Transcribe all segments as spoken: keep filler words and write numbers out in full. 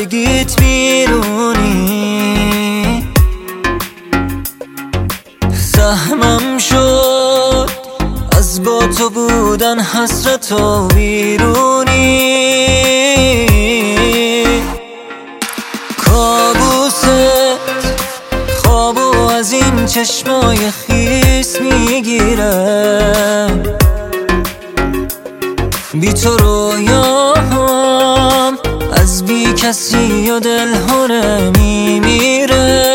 کشیدیت بیرونی، زحمم شد از با تو بودن حسرت و بیرونی. کابوست خوابو از این چشمای خیس میگیرم، بی تو رویام از بی کسی و دل هره میمیره.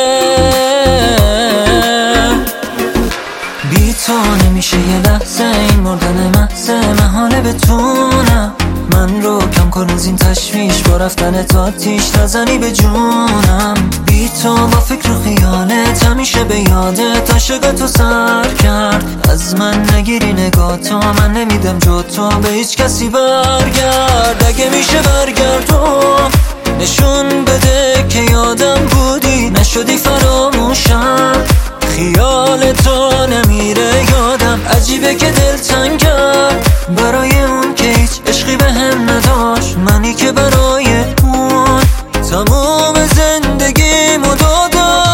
بی تو نمیشه یه لحظه این مردن محضه، محاله بتونم من رو کم کن از این تشویش، با رفتن تا آتیش نزنی به جونم. بی تو با فکر و خیالت همیشه به یادت عاشقتو سر کرد. از من نگیری نگاه تو، من نمیدم جو تو به هیچ کسی برگرد. اگه میشه برگردم نشون بده که یادم بودی، نشدی فراموشم، خیال تو نمیره یادم. عجیبه که دل تنگم برای اون که هیچ عشقی به هم نداشت، منی که برای اون تموم زندگیمو دادم.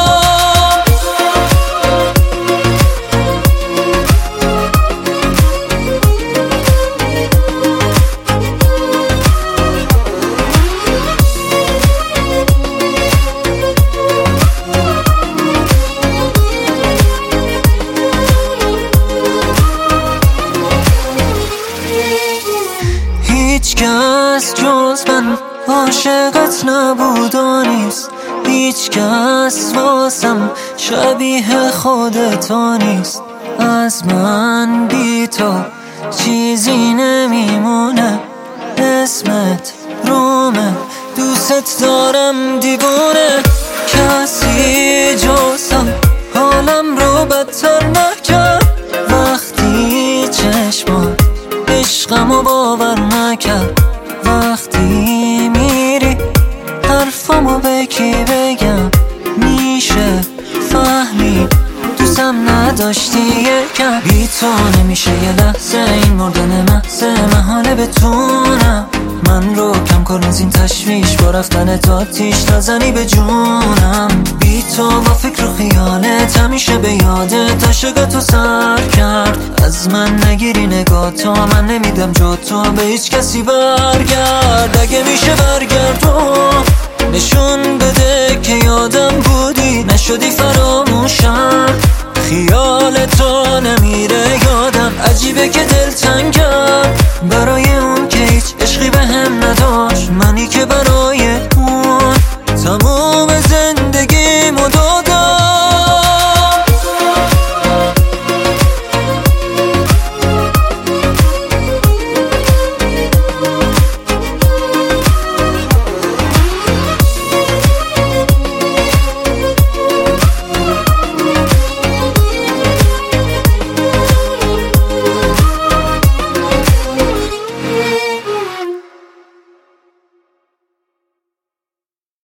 هیچ کس جز من عاشقت نبود و نیست، هیچ کس واسم شبیه خودت نیست. از من بی تو چیزی نمیمونه، اسمت رومه، دوست دارم دیوونه. کسی جزم حالم رو بدتر نکرد، وقتی چشمات عشقمو باور نکرد. وقتی میری حرفامو به کی بگم، میشه فهمی دوستم نداشتی یکم. بی تو نمیشه یه لحظه این مردن محضه، محاله بتونم من رو کم کن از این تشویش، با رفتن تا آتیش نزنی به جونم. بی تو با فکر و خیالت همیشه به یادت عاشقتو سر کرد. از من نگیری نگاه تو، من نمیدم جو تو به هیچ کسی برگرد. اگه میشه برگردم نشون بده که یادم بودی، نشدی فراموشم، خیال تو نمیره